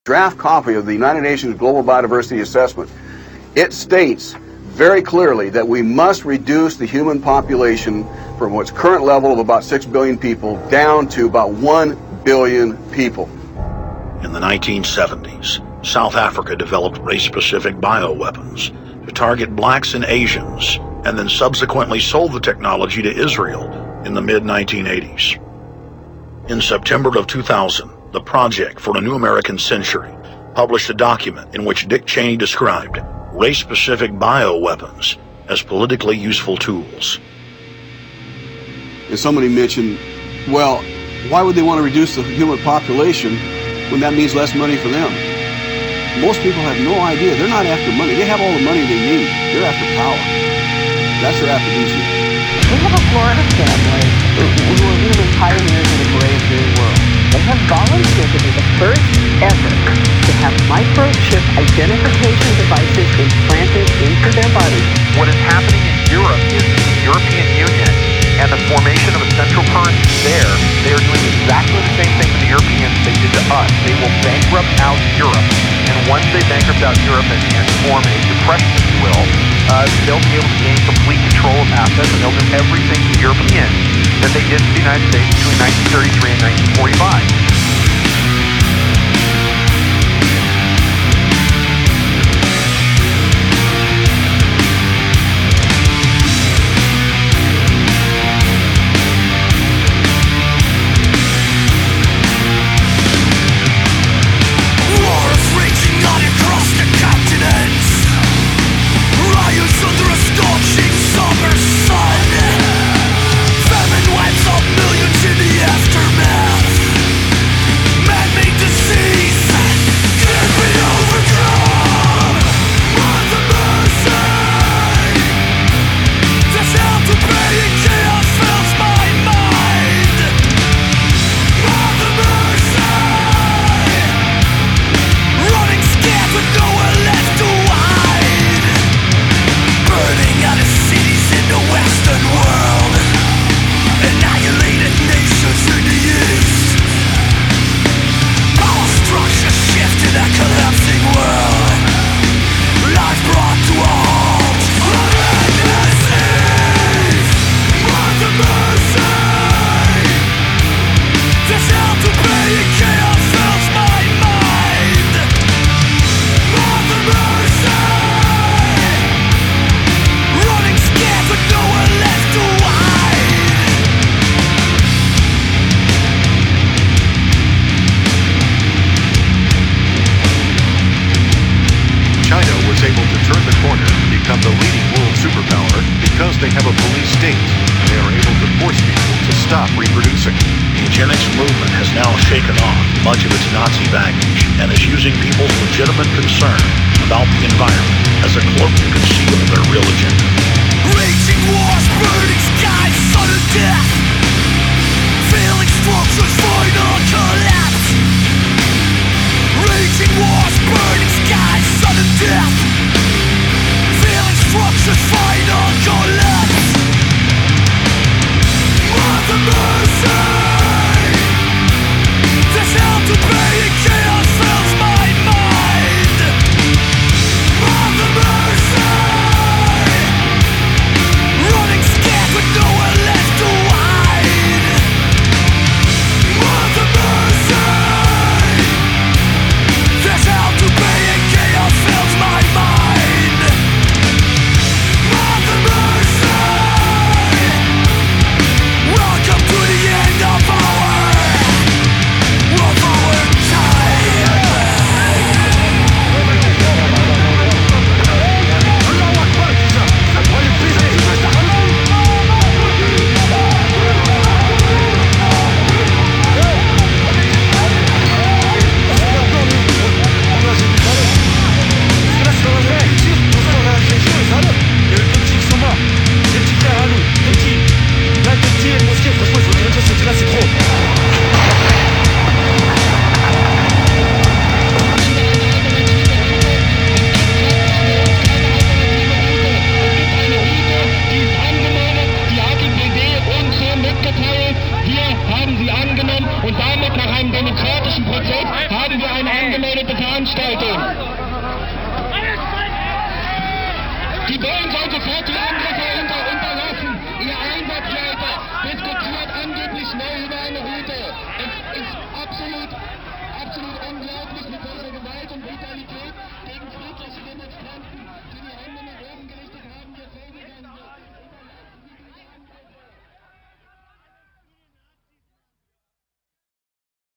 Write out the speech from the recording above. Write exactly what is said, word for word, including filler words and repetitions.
draft copy of the United Nations Global Biodiversity Assessment, it states very clearly that we must reduce the human population from its current level of about six billion people down to about one billion people. In the nineteen seventies, South Africa developed race-specific bioweapons to target blacks and Asians, and then subsequently sold the technology to Israel in the mid nineteen eighties. In September of two thousand, the Project for a New American Century published a document in which Dick Cheney described race-specific bioweapons as politically useful tools. And somebody mentioned, well, why would they want to reduce the human population when that means less money for them? Most people have no idea. They're not after money. They have all the money they need. They're after power. That's their aphrodisiac. We have a Florida family who, who are really pioneers in a brave new world. They have volunteered to be the first ever to have microchip identification devices implanted into their body. What is happening in Europe is the European Union and the formation of a central currency there. They are doing exactly the same thing to the Europeans they did to us. They will bankrupt out Europe. And once they bankrupt out Europe and, and form a depression, if you will, uh, they'll be able to gain complete control of assets, and they'll do everything to the Europeans that they did to the United States between nineteen thirty-three and nineteen forty-five. Mother Mercy! Minute der Veranstaltung.